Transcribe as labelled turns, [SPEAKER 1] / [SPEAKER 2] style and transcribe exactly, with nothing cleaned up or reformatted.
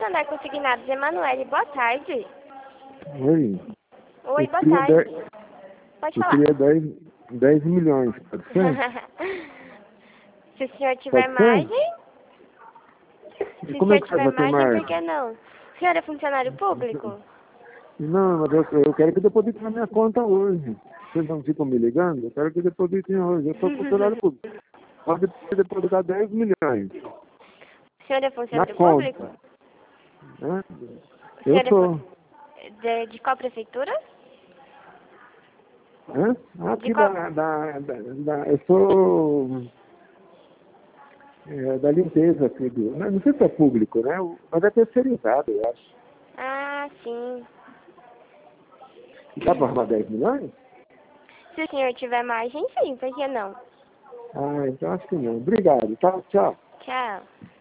[SPEAKER 1] mandar consignados. Emanuele, boa tarde.
[SPEAKER 2] Oi.
[SPEAKER 1] Oi,
[SPEAKER 2] Eu
[SPEAKER 1] boa
[SPEAKER 2] queria
[SPEAKER 1] tarde.
[SPEAKER 2] dez
[SPEAKER 1] Pode
[SPEAKER 2] Eu
[SPEAKER 1] falar.
[SPEAKER 2] queria dez dez milhões, pode ser?
[SPEAKER 1] Se o senhor tiver
[SPEAKER 2] Pode ser?
[SPEAKER 1] margem,
[SPEAKER 2] E
[SPEAKER 1] se o
[SPEAKER 2] como é
[SPEAKER 1] senhor
[SPEAKER 2] que faz
[SPEAKER 1] tiver
[SPEAKER 2] pra ter
[SPEAKER 1] margem, por que
[SPEAKER 2] margem?
[SPEAKER 1] não? O senhor é funcionário público?
[SPEAKER 2] Não, mas eu, eu quero que deposite na minha conta hoje. Vocês não ficam me ligando? Eu quero que depositem hoje. Eu sou funcionário público. Pode depositar dez milhões
[SPEAKER 1] O senhor é
[SPEAKER 2] na
[SPEAKER 1] funcionário
[SPEAKER 2] conta.
[SPEAKER 1] público?
[SPEAKER 2] Né?
[SPEAKER 1] O
[SPEAKER 2] Eu
[SPEAKER 1] senhor é
[SPEAKER 2] sou.
[SPEAKER 1] fun- de, de qual prefeitura?
[SPEAKER 2] Hã?
[SPEAKER 1] De
[SPEAKER 2] Aqui
[SPEAKER 1] qual?
[SPEAKER 2] da, da, da, da- eu sou é, da limpeza aqui do. Não, não sei se é público, né? Mas é terceirizado, eu acho.
[SPEAKER 1] Ah, sim.
[SPEAKER 2] E dá para arrumar dez milhões?
[SPEAKER 1] Se o senhor tiver margem, sim, por que não?
[SPEAKER 2] Ah, então acho que não. Obrigado. Tchau, tchau.
[SPEAKER 1] Tchau.